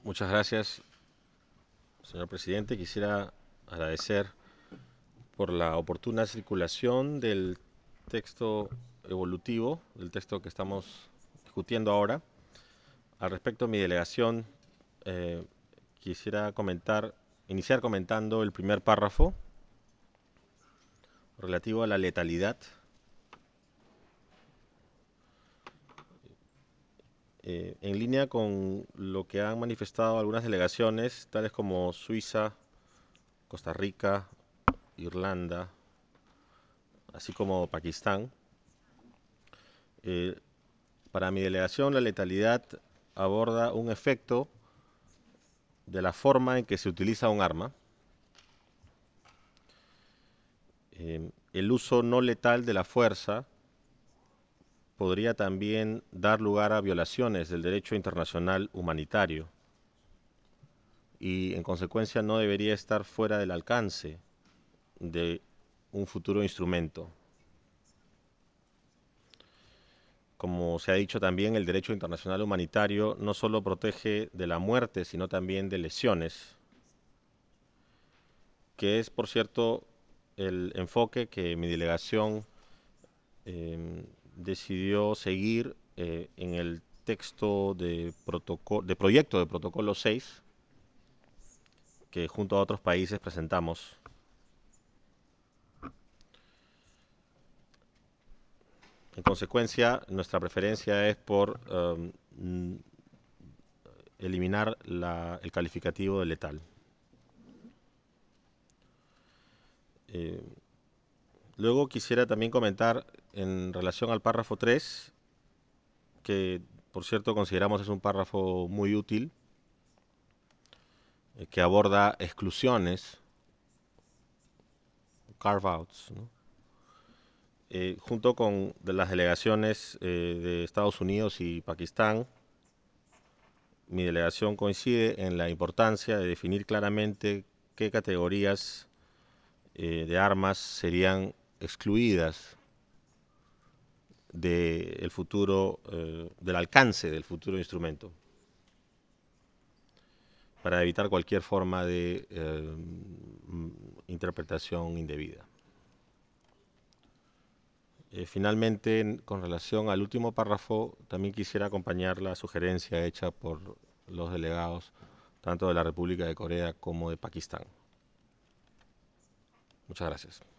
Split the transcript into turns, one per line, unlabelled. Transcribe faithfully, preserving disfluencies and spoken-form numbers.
Muchas gracias, señor presidente. Quisiera agradecer por la oportuna circulación del texto evolutivo, del texto que estamos discutiendo ahora. Al respecto, mi delegación eh, quisiera comentar, iniciar comentando el primer párrafo relativo a la letalidad. Eh, en línea con lo que han manifestado algunas delegaciones, tales como Suiza, Costa Rica, Irlanda, así como Pakistán. Eh, para mi delegación, la letalidad aborda un efecto de la forma en que se utiliza un arma, eh, el uso no letal de la fuerza podría también dar lugar a violaciones del derecho internacional humanitario y en consecuencia no debería estar fuera del alcance de un futuro instrumento. Como se ha dicho también, el derecho internacional humanitario no solo protege de la muerte, sino también de lesiones, que es, por cierto, el enfoque que mi delegación eh, decidió seguir eh, en el texto de, protocolo, de proyecto de protocolo seis que junto a otros países presentamos. En consecuencia, nuestra preferencia es por um, eliminar la, el calificativo de letal. Eh, luego quisiera también comentar en relación al párrafo tres, que por cierto consideramos es un párrafo muy útil, eh, que aborda exclusiones, carve-outs, ¿no? Eh, junto con de las delegaciones eh, de Estados Unidos y Pakistán. Mi delegación coincide en la importancia de definir claramente qué categorías eh, de armas serían excluidas del futuro, eh, del alcance del futuro instrumento, para evitar cualquier forma de eh, interpretación indebida. Eh, finalmente, con relación al último párrafo, también quisiera acompañar la sugerencia hecha por los delegados tanto de la República de Corea como de Pakistán. Muchas gracias.